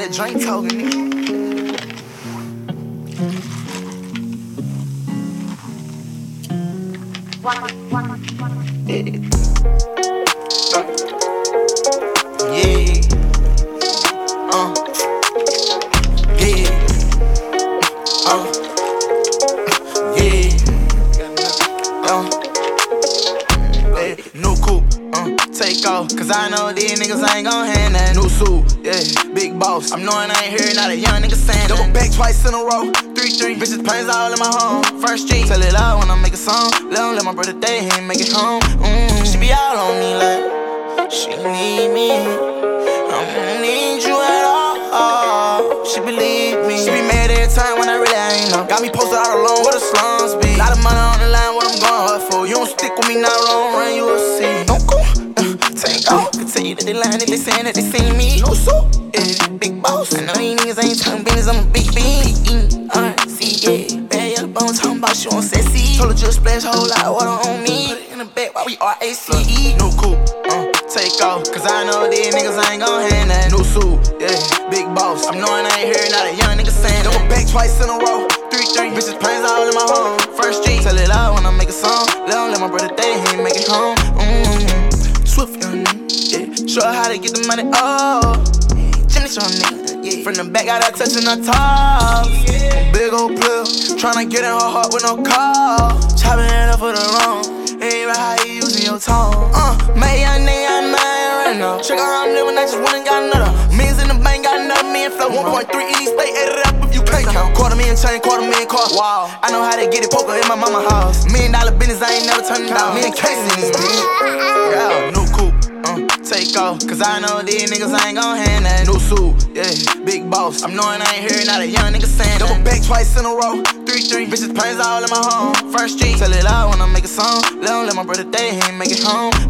that drink talking. New coupe, take off, cause I know these niggas ain't gon' hand that. New suit, yeah, big boss. I'm knowing I ain't hearing not a young nigga saying that. Double back twice in a row, 3-3. Bitches planes all in my home. First street, tell it loud when I make a song. Let my brother day, he ain't make it home. She be all on me like she need me. I don't need you at all. She believe me. She be mad every time when I really ain't know. Got me posted out alone where the slums be. Lot of money on the line, what I'm going hard for. You don't stick with me now, long run, you will see. Don't go, take off. Can tell you that they lying, that they saying that they seen me. No so, yeah, big boss. I know these niggas ain't talking business, I'm a big bean. See, yeah, bad yellow bone talking about she on sexy. Told her just splash whole lot of water on me. Put it in the back while we RACE. New coupe, take off, cause I know these niggas ain't gon' hand that. New suit, yeah, big boss. I'm knowing I ain't hearing not a young nigga saying that. Double back twice in a row, 3-3. Bitches planes all in my home. First street, tell it loud when I make a song. Let my brother day, he ain't make it home. Swift young nigga, yeah. Show her how to get the money, Jimmy show nigga, yeah. From the back, got that touching the top. Big old pill, tryna get in her heart with no call. Chopping it up for the wrong. Ain't right how you using your tone. Made young nigga, I'm mad right now. Check out how I'm living, I just went and got another. Millions in the bank, got another million flow. 1.3 in each state, add it up if you can't count. $250,000 chain, $250,000 car. Wow, I know how to get it, poker in my mama house. $1 million business, I ain't never turning down. Me and Casey in this bitch. Yeah, new coupe, take off, cause I know these niggas ain't gon' hand that. New suit, yeah, big boss. I'm knowing I ain't hearing not a young nigga saying that. Double back twice in a row, 3-3. Bitches planes all in my home. First street, tell it loud when I make a song. Let my brother day, he ain't make it home.